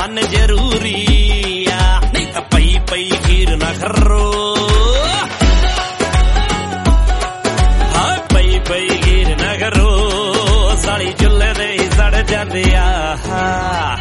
मन जरूरी आ नहीं तो पई पई गिर ना खरो पई पई गिर ना करो साली चुल्हे दे सड़ जांदे आ